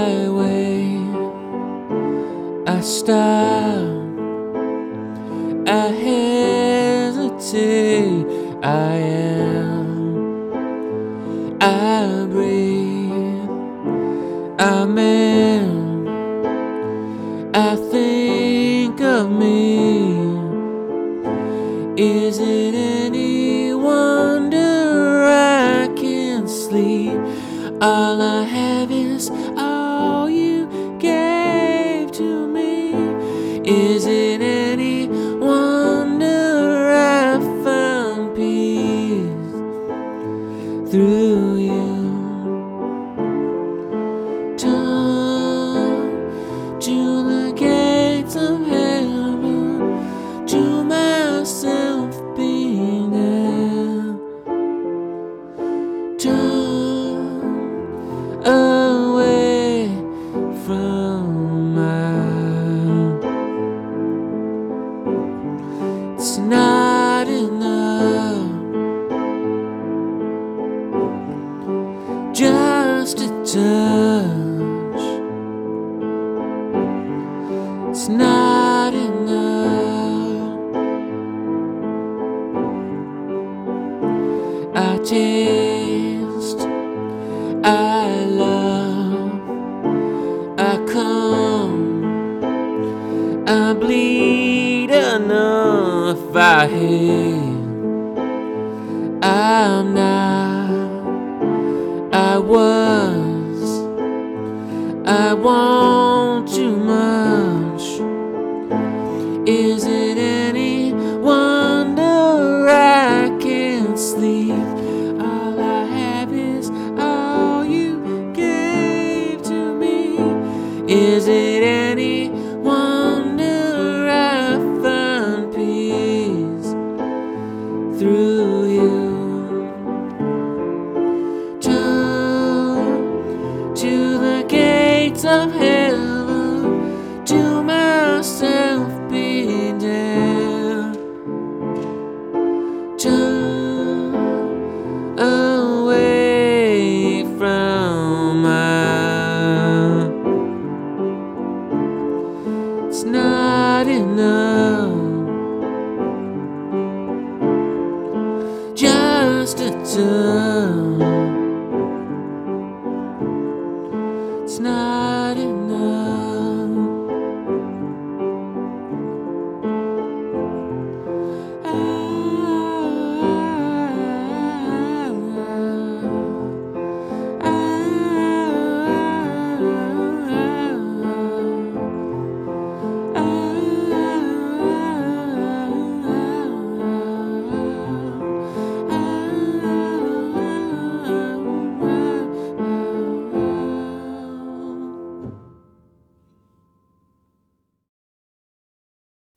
I wait, I stop, I hesitate, I breathe, I'm in, I think of me. Is it any wonder I can't sleep? All I have is all you gave to me. Is it any wonder I found peace through you? Turn to the gates of heaven, to myself being there. Turn away from mine. It's not enough just a touch. It's not enough. I taste, I love, I come, I bleed enough. I hate, I'm not, I was, I want too much. Is it any wonder I can't sleep? All I have is all you gave to me. Is it any wonder I found peace through you? Turn to the gates of heaven,